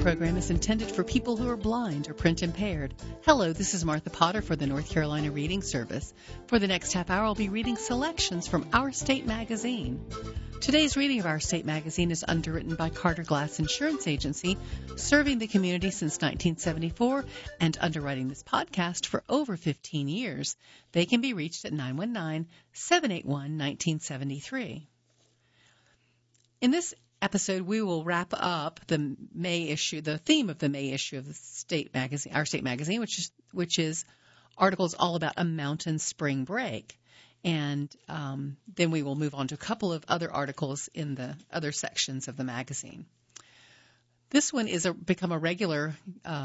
program is intended for people who are blind or print impaired. Hello, this is Martha Potter for the North Carolina Reading Service. For the next half hour, I'll be reading selections from Our State Magazine. Today's reading of Our State Magazine is underwritten by Carter Glass Insurance Agency, serving the community since 1974 and underwriting this podcast for over 15 years. They can be reached at 919-781-1973. In this episode, we will wrap up the May issue, the theme of the May issue of the State Magazine, Our State Magazine, which is articles all about a mountain spring break. And then we will move on to a couple of other articles in the other sections of the magazine. This one is become a regular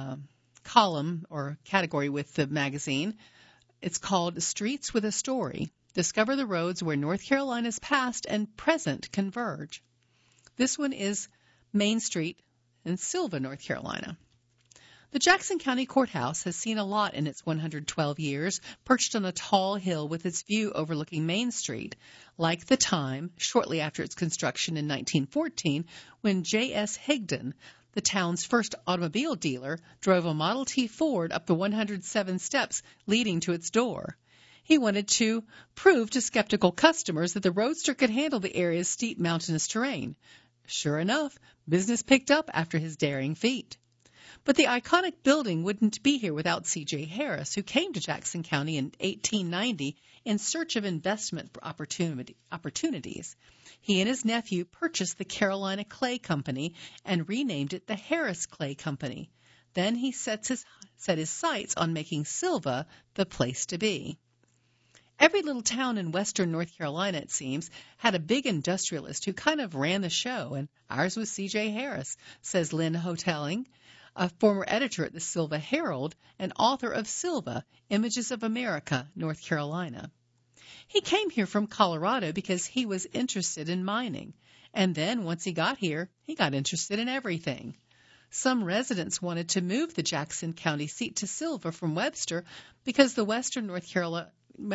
column or category with the magazine. It's called Streets with a Story. Discover the roads where North Carolina's past and present converge. This one is Main Street in Sylva, North Carolina. The Jackson County Courthouse has seen a lot in its 112 years, perched on a tall hill with its view overlooking Main Street, like the time, shortly after its construction in 1914, when J.S. Higdon, the town's first automobile dealer, drove a Model T Ford up the 107 steps leading to its door. He wanted to prove to skeptical customers that the Roadster could handle the area's steep mountainous terrain. Sure enough, business picked up after his daring feat. But the iconic building wouldn't be here without C.J. Harris, who came to Jackson County in 1890 in search of investment opportunities. He and his nephew purchased the Carolina Clay Company and renamed it the Harris Clay Company. Then he set his sights on making Sylva the place to be. Every little town in western North Carolina, it seems, had a big industrialist who kind of ran the show, and ours was C.J. Harris, says Lynn Hotelling, a former editor at the Sylva Herald and author of Sylva, Images of America, North Carolina. He came here from Colorado because he was interested in mining, and then once he got here, he got interested in everything. Some residents wanted to move the Jackson County seat to Sylva from Webster because the Western North Carolina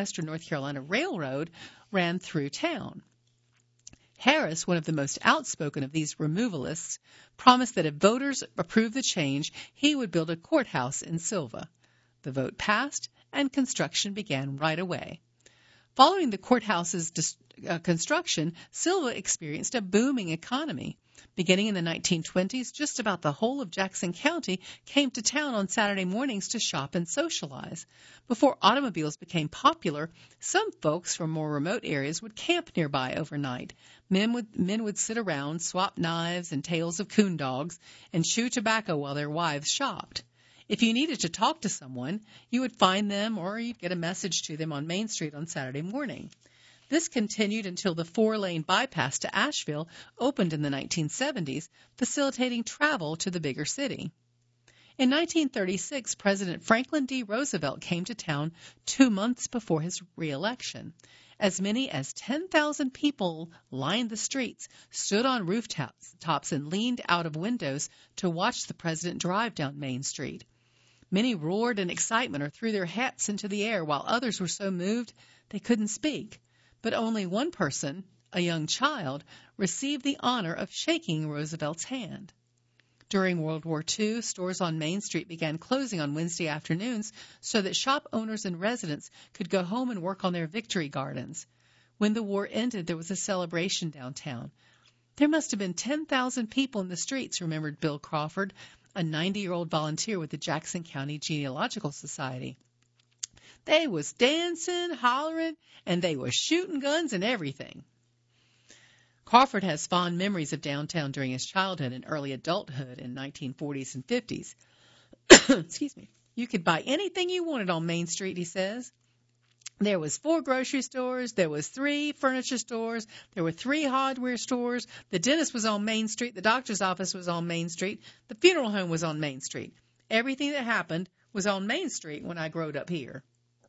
Railroad ran through town. Harris, one of the most outspoken of these removalists, promised that if voters approved the change, he would build a courthouse in Sylva. The vote passed, and construction began right away. Following the courthouse's construction, Sylva experienced a booming economy. Beginning in the 1920s, just about the whole of Jackson County came to town on Saturday mornings to shop and socialize. Before automobiles became popular, some folks from more remote areas would camp nearby overnight. Men would sit around, swap knives and tails of coon dogs, and chew tobacco while their wives shopped. If you needed to talk to someone, you would find them or you'd get a message to them on Main Street on Saturday morning. This continued until the 4-lane bypass to Asheville opened in the 1970s, facilitating travel to the bigger city. In 1936, President Franklin D. Roosevelt came to town 2 months before his re-election. As many as 10,000 people lined the streets, stood on rooftops, and leaned out of windows to watch the president drive down Main Street. Many roared in excitement or threw their hats into the air, while others were so moved they couldn't speak. But only one person, a young child, received the honor of shaking Roosevelt's hand. During World War II, stores on Main Street began closing on Wednesday afternoons so that shop owners and residents could go home and work on their victory gardens. When the war ended, there was a celebration downtown. There must have been 10,000 people in the streets, remembered Bill Crawford, a 90-year-old volunteer with the Jackson County Genealogical Society. They was dancing, hollering, and they was shooting guns and everything. Crawford has fond memories of downtown during his childhood and early adulthood in 1940s and 50s. Excuse me. You could buy anything you wanted on Main Street, he says. There was 4 grocery stores, there was 3 furniture stores, there were 3 hardware stores, the dentist was on Main Street, the doctor's office was on Main Street, the funeral home was on Main Street. Everything that happened was on Main Street when I growed up here.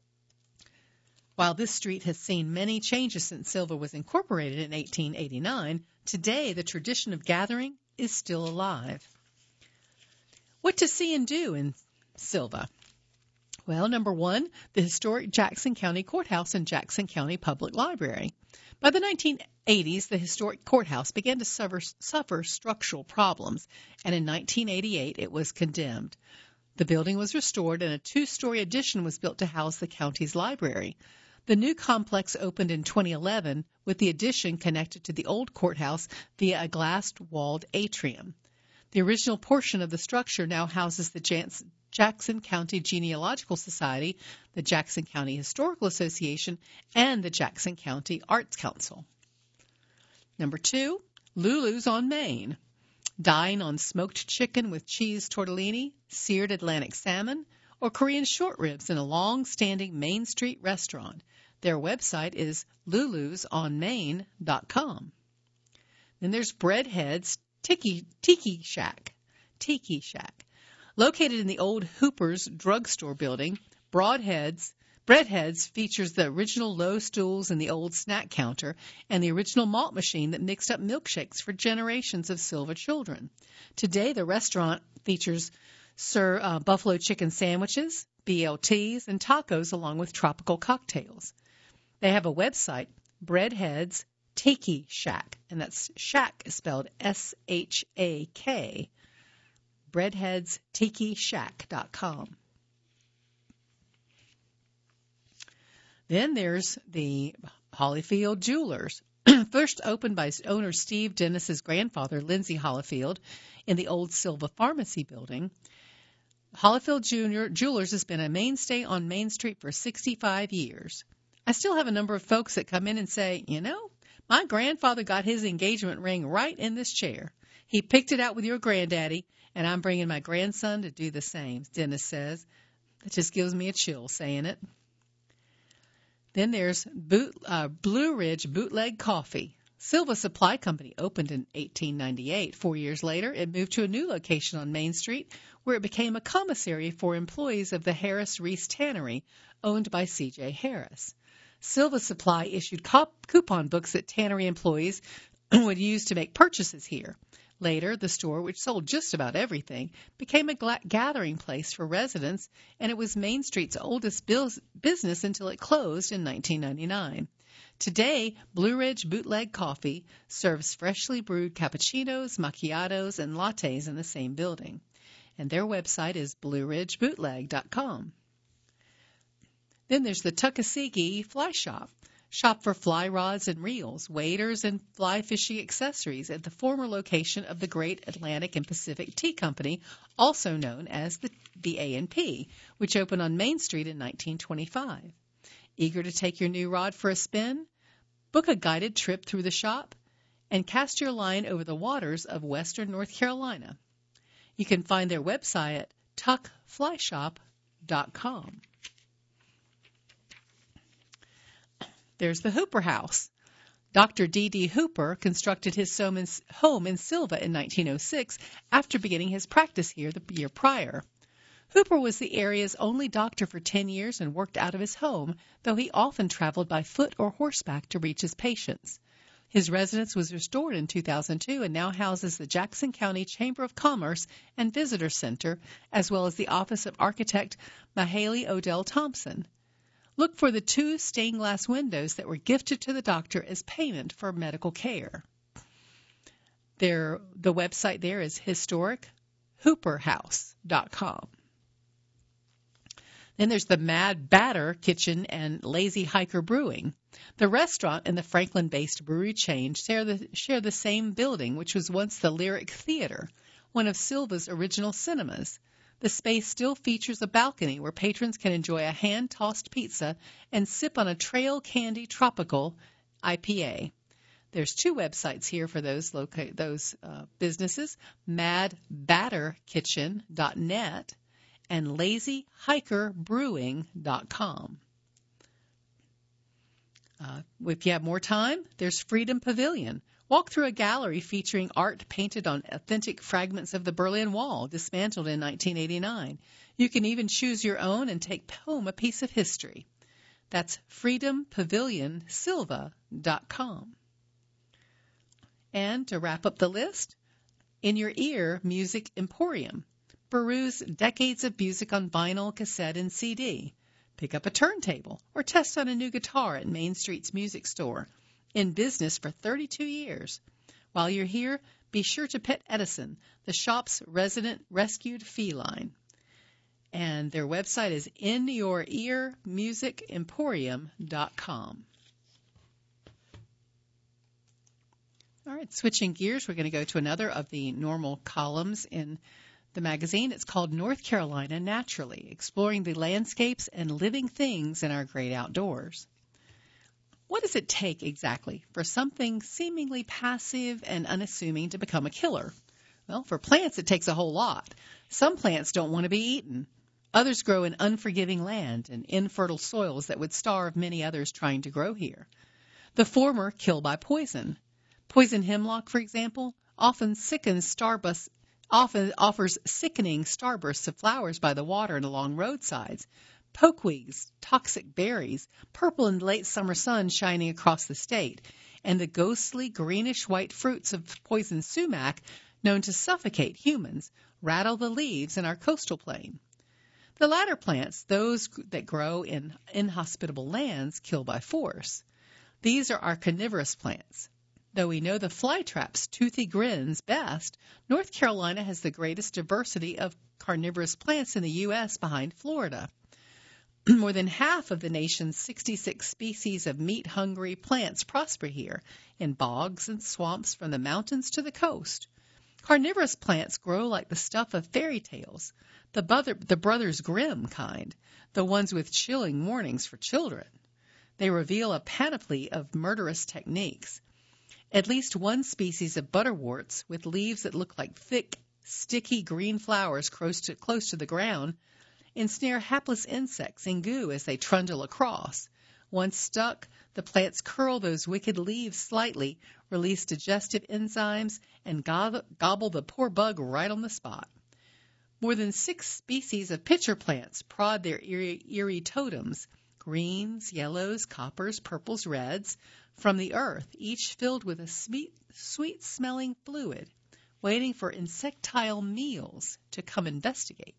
While this street has seen many changes since Sylva was incorporated in 1889, today the tradition of gathering is still alive. What to see and do in Sylva? Well, number one, the historic Jackson County Courthouse and Jackson County Public Library. By the 1980s, the historic courthouse began to suffer structural problems, and in 1988 it was condemned. The building was restored, and a two-story addition was built to house the county's library. The new complex opened in 2011, with the addition connected to the old courthouse via a glass-walled atrium. The original portion of the structure now houses the Jackson County Genealogical Society, the Jackson County Historical Association, and the Jackson County Arts Council. Number two, Lulu's on Main. Dine on smoked chicken with cheese tortellini, seared Atlantic salmon, or Korean short ribs in a long-standing Main Street restaurant. Their website is lulusonmain.com. Then there's Breadhead's Tiki Shack. Located in the old Hooper's drugstore building, Breadhead's features the original low stools and the old snack counter and the original malt machine that mixed up milkshakes for generations of Silva children. Today, the restaurant features buffalo chicken sandwiches, BLTs, and tacos along with tropical cocktails. They have a website, Breadhead's Tiki Shack, and that's shack is spelled S-H-A-K. breadheadstikishack.com. Then there's the Hollifield Jewelers. First opened by owner Steve Dennis's grandfather, Lindsay Hollifield, in the old Silva Pharmacy building. Hollifield Jewelers has been a mainstay on Main Street for 65 years. I still have a number of folks that come in and say, my grandfather got his engagement ring right in this chair. He picked it out with your granddaddy, and I'm bringing my grandson to do the same, Dennis says. That just gives me a chill saying it. Then there's Blue Ridge Bootleg Coffee. Silva Supply Company opened in 1898. 4 years later, it moved to a new location on Main Street, where it became a commissary for employees of the Harris Reese Tannery, owned by C.J. Harris. Silva Supply issued coupon books that tannery employees would use to make purchases here. Later, the store, which sold just about everything, became a gathering place for residents, and it was Main Street's oldest business until it closed in 1999. Today, Blue Ridge Bootleg Coffee serves freshly brewed cappuccinos, macchiatos, and lattes in the same building. And their website is blueridgebootleg.com. Then there's the Tuckasegee Fly Shop. Shop for fly rods and reels, waders, and fly fishing accessories at the former location of the Great Atlantic and Pacific Tea Company, also known as the A&P, which opened on Main Street in 1925. Eager to take your new rod for a spin? Book a guided trip through the shop and cast your line over the waters of western North Carolina. You can find their website at tuckflyshop.com. There's the Hooper House. Dr. D.D. Hooper constructed his home in Silva in 1906 after beginning his practice here the year prior. Hooper was the area's only doctor for 10 years and worked out of his home, though he often traveled by foot or horseback to reach his patients. His residence was restored in 2002 and now houses the Jackson County Chamber of Commerce and Visitor Center, as well as the office of architect Mahaley Odell Thompson. Look for the 2 stained glass windows that were gifted to the doctor as payment for medical care. The website there is historichooperhouse.com. Then there's the Mad Batter Kitchen and Lazy Hiker Brewing. The restaurant and the Franklin-based brewery chain share the same building, which was once the Lyric Theater, one of Silva's original cinemas. The space still features a balcony where patrons can enjoy a hand-tossed pizza and sip on a Trail Candy Tropical IPA. There's 2 websites here for those businesses, madbatterkitchen.net and lazyhikerbrewing.com. If you have more time, there's Freedom Pavilion. Walk through a gallery featuring art painted on authentic fragments of the Berlin Wall, dismantled in 1989. You can even choose your own and take home a piece of history. That's freedompavilionsilva.com. And to wrap up the list, In Your Ear Music Emporium. peruse decades of music on vinyl, cassette, and CD. Pick up a turntable or test on a new guitar at Main Street's music store, in business for 32 years. While you're here, be sure to pet Edison, the shop's resident rescued feline. And their website is inyourearmusicemporium.com. All right, switching gears, we're going to go to another of the normal columns in the magazine. It's called North Carolina Naturally, exploring the landscapes and living things in our great outdoors. What does it take exactly for something seemingly passive and unassuming to become a killer? Well, for plants, it takes a whole lot. Some plants don't want to be eaten. Others grow in unforgiving land and infertile soils that would starve many others trying to grow here. The former kill by poison. Poison hemlock, for example, often offers sickening starbursts of flowers by the water and along roadsides. Pokeweeds, toxic berries, purple in the late summer sun shining across the state, and the ghostly greenish-white fruits of poison sumac, known to suffocate humans, rattle the leaves in our coastal plain. The latter plants, those that grow in inhospitable lands, kill by force. These are our carnivorous plants. Though we know the flytrap's toothy grins best, North Carolina has the greatest diversity of carnivorous plants in the U.S. behind Florida. More than half of the nation's 66 species of meat-hungry plants prosper here, in bogs and swamps from the mountains to the coast. Carnivorous plants grow like the stuff of fairy tales, the Brothers Grimm kind, the ones with chilling warnings for children. They reveal a panoply of murderous techniques. At least one species of butterworts, with leaves that look like thick, sticky green flowers close to the ground, ensnare hapless insects in goo as they trundle across. Once stuck, the plants curl those wicked leaves slightly, release digestive enzymes, and gobble the poor bug right on the spot. More than 6 species of pitcher plants prod their eerie totems, greens, yellows, coppers, purples, reds, from the earth, each filled with a sweet-smelling fluid, waiting for insectile meals to come investigate.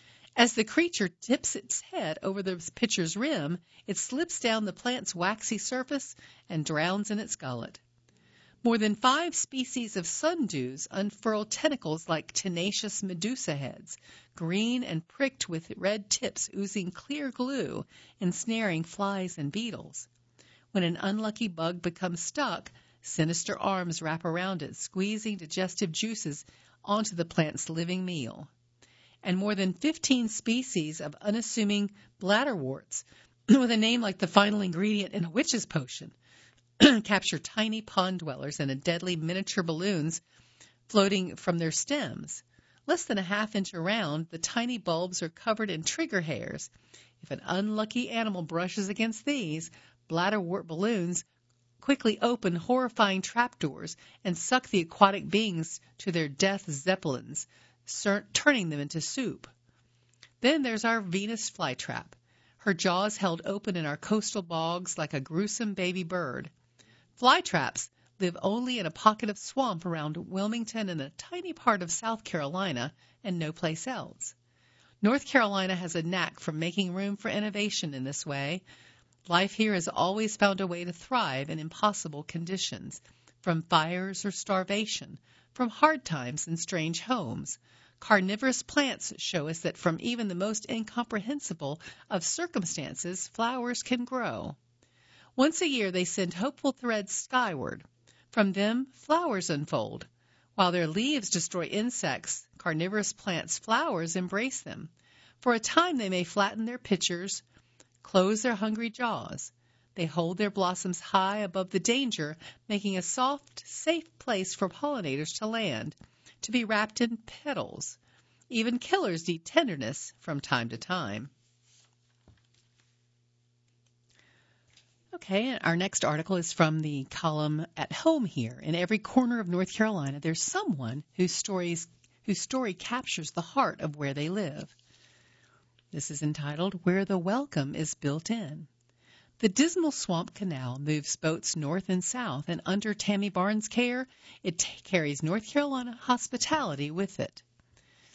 As the creature tips its head over the pitcher's rim, it slips down the plant's waxy surface and drowns in its gullet. More than 5 species of sundews unfurl tentacles like tenacious medusa heads, green and pricked with red tips oozing clear glue, ensnaring flies and beetles. When an unlucky bug becomes stuck, sinister arms wrap around it, squeezing digestive juices onto the plant's living meal. And more than 15 species of unassuming bladderworts, with a name like the final ingredient in a witch's potion, capture tiny pond dwellers in deadly miniature balloons floating from their stems. Less than a half-inch around, the tiny bulbs are covered in trigger hairs. If an unlucky animal brushes against these, bladderwort balloons quickly open horrifying trapdoors and suck the aquatic beings to their death zeppelins, turning them into soup. Then there's our Venus flytrap, her jaws held open in our coastal bogs like a gruesome baby bird. Flytraps live only in a pocket of swamp around Wilmington and a tiny part of South Carolina and no place else. North Carolina has a knack for making room for innovation in this way. Life here has always found a way to thrive in impossible conditions, from fires or starvation, from hard times and strange homes. Carnivorous plants show us that from even the most incomprehensible of circumstances, flowers can grow. Once a year, they send hopeful threads skyward. From them, flowers unfold. While their leaves destroy insects, carnivorous plants' flowers embrace them. For a time, they may flatten their pitchers, close their hungry jaws. They hold their blossoms high above the danger, making a soft, safe place for pollinators to land, to be wrapped in petals. Even killers need tenderness from time to time. Okay, our next article is from the column At Home Here. In every corner of North Carolina, there's someone whose story captures the heart of where they live. This is entitled, Where the Welcome is Built In. The Dismal Swamp Canal moves boats north and south, and under Tammy Barnes' care, it carries North Carolina hospitality with it.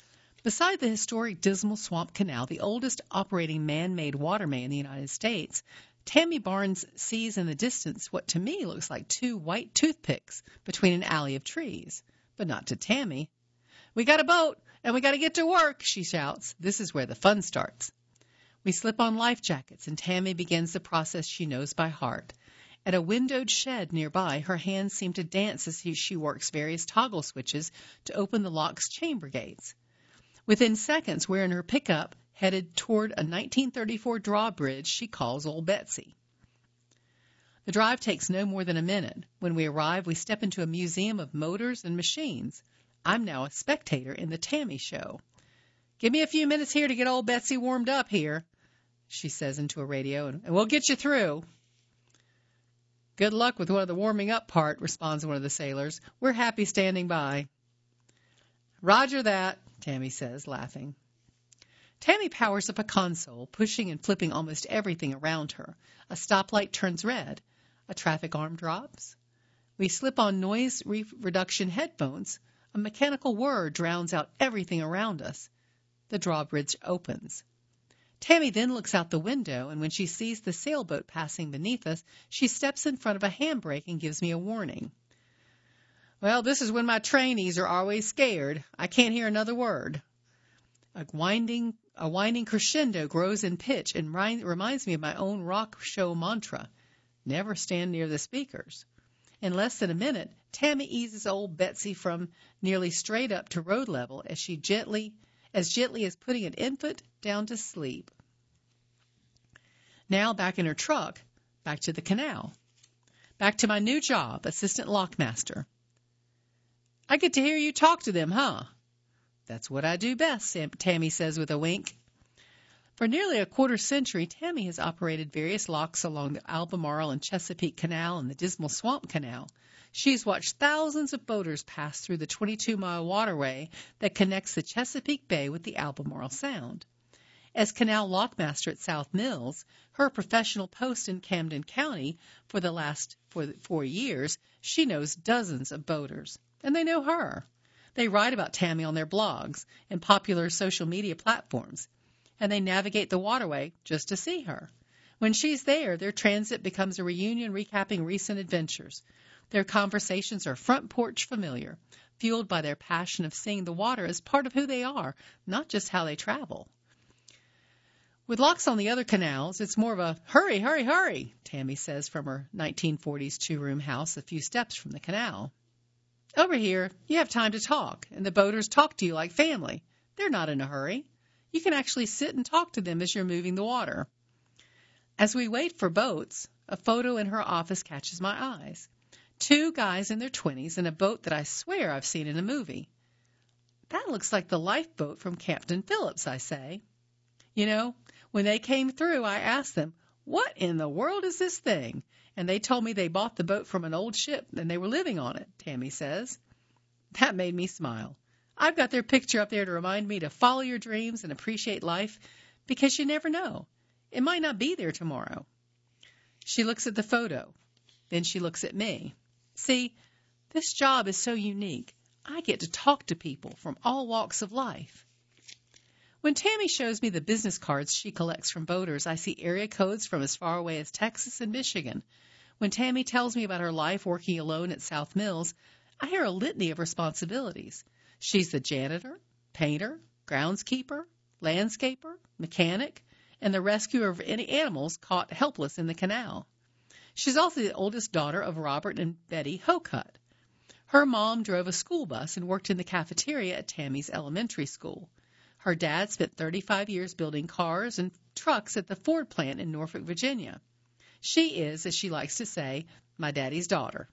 Beside the historic Dismal Swamp Canal, the oldest operating man-made waterway in the United States, Tammy Barnes sees in the distance what to me looks like two white toothpicks between an alley of trees. But not to Tammy. "We got a boat, and we got to get to work," she shouts. This is where the fun starts. We slip on life jackets, and Tammy begins the process she knows by heart. At a windowed shed nearby, her hands seem to dance as she works various toggle switches to open the lock's chamber gates. Within seconds, we're in her pickup, headed toward a 1934 drawbridge she calls Old Betsy. The drive takes no more than a minute. When we arrive, we step into a museum of motors and machines. I'm now a spectator in the Tammy show. "Give me a few minutes here to get Old Betsy warmed up here," she says into a radio, "and we'll get you through." "Good luck with one of the warming up part," responds one of the sailors. "We're happy standing by." "Roger that," Tammy says, laughing. Tammy powers up a console, pushing and flipping almost everything around her. A stoplight turns red. A traffic arm drops. We slip on noise reduction headphones. A mechanical whir drowns out everything around us. The drawbridge opens. Tammy then looks out the window, and when she sees the sailboat passing beneath us, she steps in front of a handbrake and gives me a warning. "Well, this is when my trainees are always scared. I can't hear another word." A winding crescendo grows in pitch and reminds me of my own rock show mantra: never stand near the speakers. In less than a minute, Tammy eases Old Betsy from nearly straight up to road level as gently as putting an infant down to sleep. Now back in her truck, back to the canal. Back to my new job, assistant lockmaster. "I get to hear you talk to them, huh?" "That's what I do best," Tammy says with a wink. For nearly a quarter century, Tammy has operated various locks along the Albemarle and Chesapeake Canal and the Dismal Swamp Canal. She's watched thousands of boaters pass through the 22-mile waterway that connects the Chesapeake Bay with the Albemarle Sound. As canal lockmaster at South Mills, her professional post in Camden County for the last 4 years, she knows dozens of boaters, and they know her. They write about Tammy on their blogs and popular social media platforms, and they navigate the waterway just to see her. When she's there, their transit becomes a reunion recapping recent adventures. Their conversations are front porch familiar, fueled by their passion of seeing the water as part of who they are, not just how they travel. With locks on the other canals, it's more of a hurry, hurry, hurry, Tammy says from her 1940s two-room house a few steps from the canal. Over here, you have time to talk, and the boaters talk to you like family. They're not in a hurry. You can actually sit and talk to them as you're moving the water. As we wait for boats, a photo in her office catches my eyes. 2 guys in their 20s in a boat that I swear I've seen in a movie. That looks like the lifeboat from Captain Phillips, I say. You know, when they came through, I asked them, what in the world is this thing? And they told me they bought the boat from an old ship and they were living on it, Tammy says. That made me smile. I've got their picture up there to remind me to follow your dreams and appreciate life, because you never know. It might not be there tomorrow. She looks at the photo. Then she looks at me. See, this job is so unique. I get to talk to people from all walks of life. When Tammy shows me the business cards she collects from boaters, I see area codes from as far away as Texas and Michigan. When Tammy tells me about her life working alone at South Mills, I hear a litany of responsibilities. She's the janitor, painter, groundskeeper, landscaper, mechanic, and the rescuer of any animals caught helpless in the canal. She's also the oldest daughter of Robert and Betty Hocutt. Her mom drove a school bus and worked in the cafeteria at Tammy's elementary school. Her dad spent 35 years building cars and trucks at the Ford plant in Norfolk, Virginia. She is, as she likes to say, my daddy's daughter.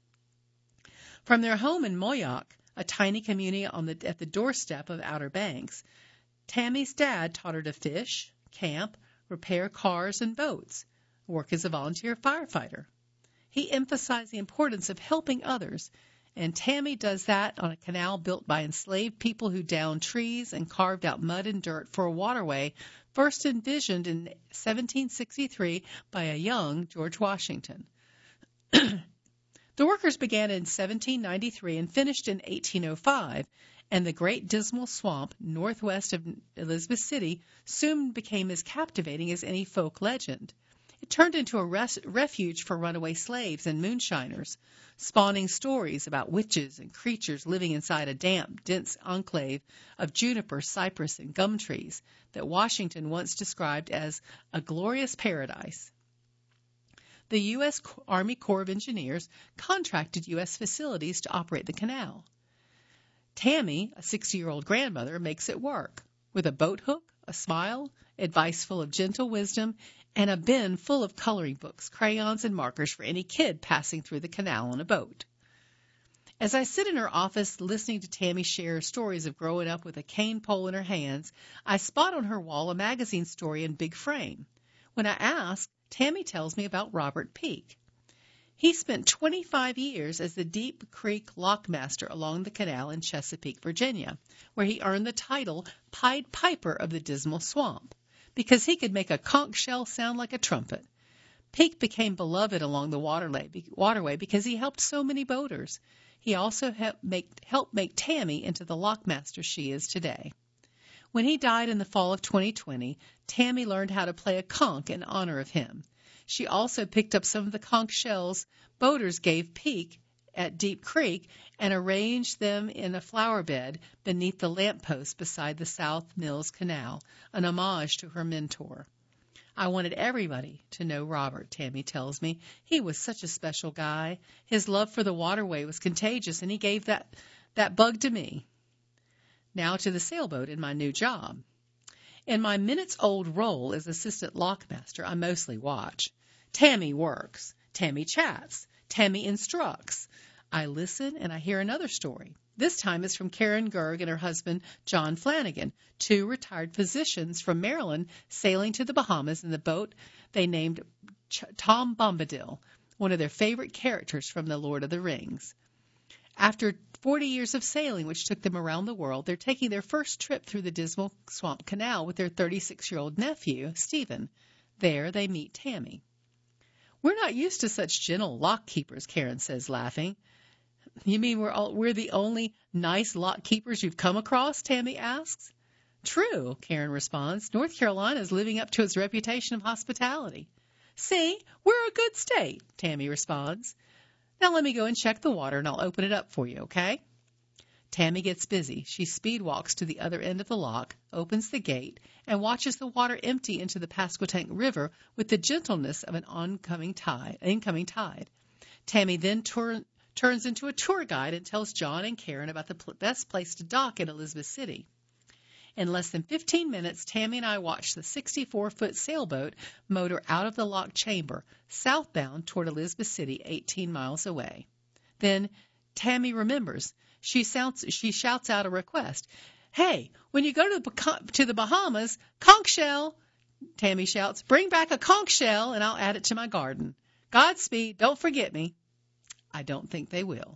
From their home in Moyock, a tiny community at the doorstep of Outer Banks, Tammy's dad taught her to fish, camp, repair cars and boats, work as a volunteer firefighter. He emphasized the importance of helping others, and Tammy does that on a canal built by enslaved people who downed trees and carved out mud and dirt for a waterway first envisioned in 1763 by a young George Washington. The workers began in 1793 and finished in 1805, and the Great Dismal Swamp northwest of Elizabeth City soon became as captivating as any folk legend. It turned into a refuge for runaway slaves and moonshiners, spawning stories about witches and creatures living inside a damp, dense enclave of juniper, cypress, and gum trees that Washington once described as a glorious paradise. The U.S. Army Corps of Engineers contracted U.S. facilities to operate the canal. Tammy, a 60-year-old grandmother, makes it work with a boat hook, a smile, advice full of gentle wisdom, and a bin full of coloring books, crayons, and markers for any kid passing through the canal on a boat. As I sit in her office listening to Tammy share stories of growing up with a cane pole in her hands, I spot on her wall a magazine story in big frame. When I ask, Tammy tells me about Robert Peake. He spent 25 years as the Deep Creek lockmaster along the canal in Chesapeake, Virginia, where he earned the title Pied Piper of the Dismal Swamp, because he could make a conch shell sound like a trumpet. Peake became beloved along the waterway because he helped so many boaters. He also helped make Tammy into the lockmaster she is today. When he died in the fall of 2020, Tammy learned how to play a conch in honor of him. She also picked up some of the conch shells boaters gave Peake at Deep Creek and arranged them in a flower bed beneath the lamppost beside the South Mills Canal, an homage to her mentor. I wanted everybody to know Robert, Tammy tells me. He was such a special guy. His love for the waterway was contagious, and he gave that bug to me. Now to the sailboat in my new job. In my minutes-old role as assistant lockmaster, I mostly watch. Tammy works. Tammy chats. Tammy instructs. I listen, and I hear another story. This time it's from Karen Gerg and her husband, John Flanagan, two retired physicians from Maryland sailing to the Bahamas in the boat they named Tom Bombadil, one of their favorite characters from The Lord of the Rings. After 40 years of sailing, which took them around the world, they're taking their first trip through the Dismal Swamp Canal with their 36-year-old nephew, Stephen. There they meet Tammy. We're not used to such gentle lock keepers, Karen says, laughing. You mean we're the only nice lock keepers you've come across? Tammy asks. True, Karen responds. North Carolina is living up to its reputation of hospitality. See, we're a good state, Tammy responds. Now let me go and check the water, and I'll open it up for you, okay? Tammy gets busy. She speed walks to the other end of the lock, opens the gate, and watches the water empty into the Pasquotank River with the gentleness of an incoming tide. Tammy then turns into a tour guide and tells John and Karen about the best place to dock in Elizabeth City. In less than 15 minutes, Tammy and I watched the 64-foot sailboat motor out of the lock chamber, southbound toward Elizabeth City, 18 miles away. Then Tammy remembers. She shouts out a request. Hey, when you go to the Bahamas, conch shell, Tammy shouts, bring back a conch shell and I'll add it to my garden. Godspeed, don't forget me. I don't think they will.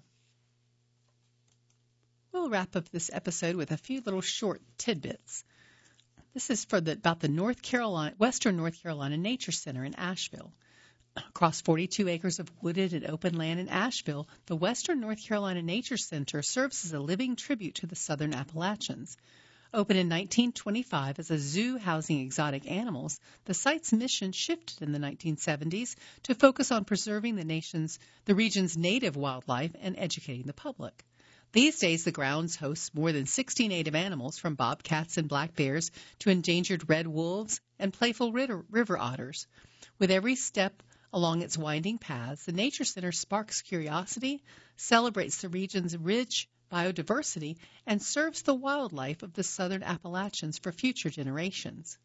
We'll wrap up this episode with a few little short tidbits. This is about the Western North Carolina Nature Center in Asheville. Across 42 acres of wooded and open land in Asheville, the Western North Carolina Nature Center serves as a living tribute to the Southern Appalachians. Opened in 1925 as a zoo housing exotic animals, the site's mission shifted in the 1970s to focus on preserving the region's native wildlife and educating the public. These days, the grounds host more than 60 native animals, from bobcats and black bears to endangered red wolves and playful river otters. With every step along its winding paths, the Nature Center sparks curiosity, celebrates the region's rich biodiversity, and serves the wildlife of the Southern Appalachians for future generations.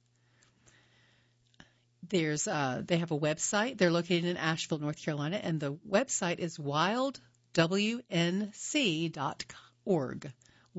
They have a website. They're located in Asheville, North Carolina, and the website is wildwnc.org.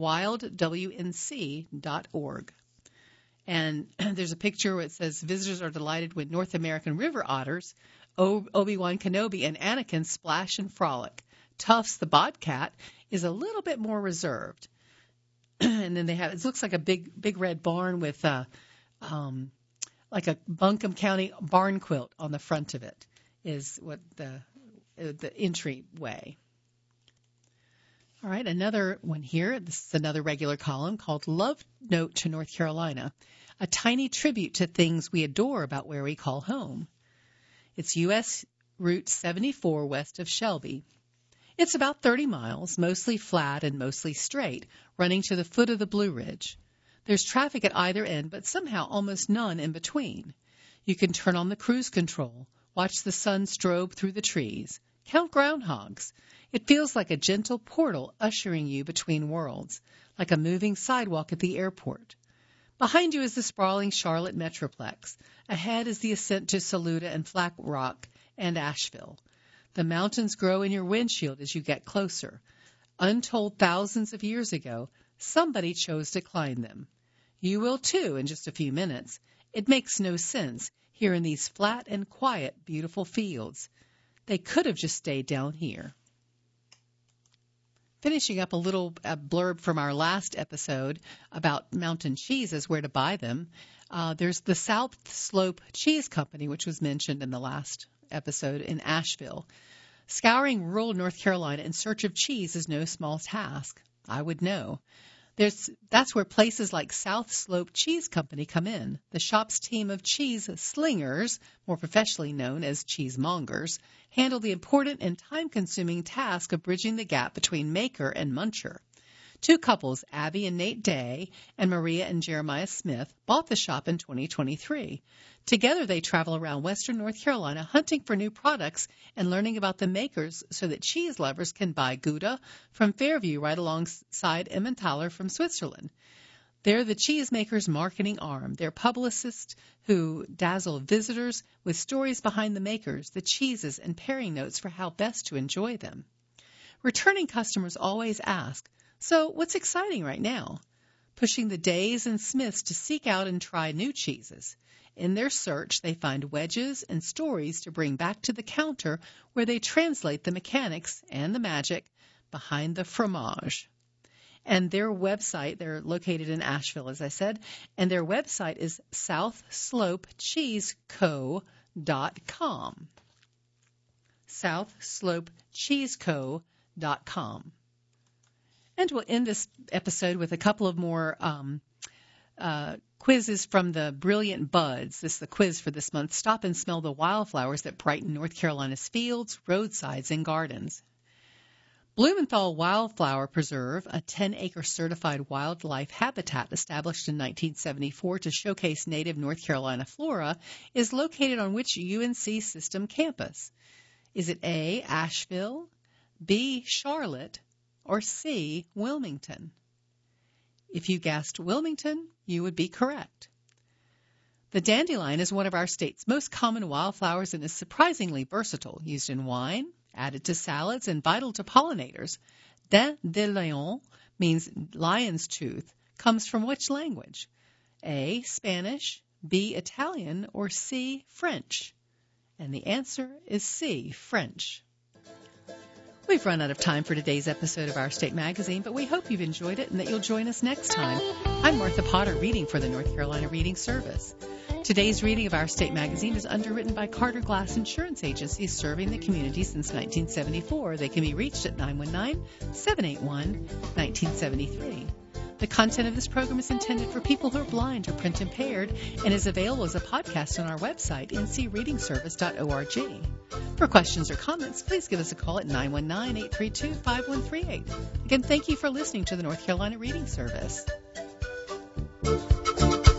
wildwnc.org. And there's a picture where it says, visitors are delighted when North American river otters, Obi-Wan Kenobi and Anakin, splash and frolic. Tufts, the bobcat, is a little bit more reserved. And then it looks like a big red barn with like a Buncombe County barn quilt on the front of it is what the entryway. All right, another one here. This is another regular column called Love Note to North Carolina, a tiny tribute to things we adore about where we call home. It's U.S. Route 74 west of Shelby. It's about 30 miles, mostly flat and mostly straight, running to the foot of the Blue Ridge. There's traffic at either end, but somehow almost none in between. You can turn on the cruise control, watch the sun strobe through the trees, count groundhogs. It feels like a gentle portal ushering you between worlds, like a moving sidewalk at the airport. Behind you is the sprawling Charlotte Metroplex. Ahead is the ascent to Saluda and Flat Rock and Asheville. The mountains grow in your windshield as you get closer. Untold thousands of years ago, somebody chose to climb them. You will too in just a few minutes. It makes no sense here in these flat and quiet, beautiful fields. They could have just stayed down here. Finishing up a blurb from our last episode about mountain cheeses, where to buy them. There's the South Slope Cheese Company, which was mentioned in the last episode in Asheville. Scouring rural North Carolina in search of cheese is no small task. I would know. That's where places like South Slope Cheese Company come in. The shop's team of cheese slingers, more professionally known as cheesemongers, handle the important and time-consuming task of bridging the gap between maker and muncher. Two couples, Abby and Nate Day and Maria and Jeremiah Smith, bought the shop in 2023. Together they travel around western North Carolina hunting for new products and learning about the makers so that cheese lovers can buy Gouda from Fairview right alongside Emmentaler from Switzerland. They're the cheesemakers' marketing arm. They're publicists who dazzle visitors with stories behind the makers, the cheeses, and pairing notes for how best to enjoy them. Returning customers always ask, "So what's exciting right now?" Pushing the Days and Smiths to seek out and try new cheeses. In their search, they find wedges and stories to bring back to the counter where they translate the mechanics and the magic behind the fromage. And their website, they're located in Asheville, as I said, and their website is southslopecheeseco.com. southslopecheeseco.com. And we'll end this episode with a couple of more quizzes from the Brilliant Buds. This is the quiz for this month. Stop and smell the wildflowers that brighten North Carolina's fields, roadsides, and gardens. Blumenthal Wildflower Preserve, a 10-acre certified wildlife habitat established in 1974 to showcase native North Carolina flora, is located on which UNC system campus? Is it A, Asheville, B, Charlotte, or C, Wilmington? If you guessed Wilmington, you would be correct. The dandelion is one of our state's most common wildflowers and is surprisingly versatile, used in wine, added to salads, and vital to pollinators. Dandelion means lion's tooth, comes from which language? A, Spanish, B, Italian, or C, French? And the answer is C, French. We've run out of time for today's episode of Our State Magazine, but we hope you've enjoyed it and that you'll join us next time. I'm Martha Potter, reading for the North Carolina Reading Service. Today's reading of Our State Magazine is underwritten by Carter Glass Insurance Agency, serving the community since 1974. They can be reached at 919-781-1973. The content of this program is intended for people who are blind or print impaired and is available as a podcast on our website, ncreadingservice.org. For questions or comments, please give us a call at 919-832-5138. Again, thank you for listening to the North Carolina Reading Service.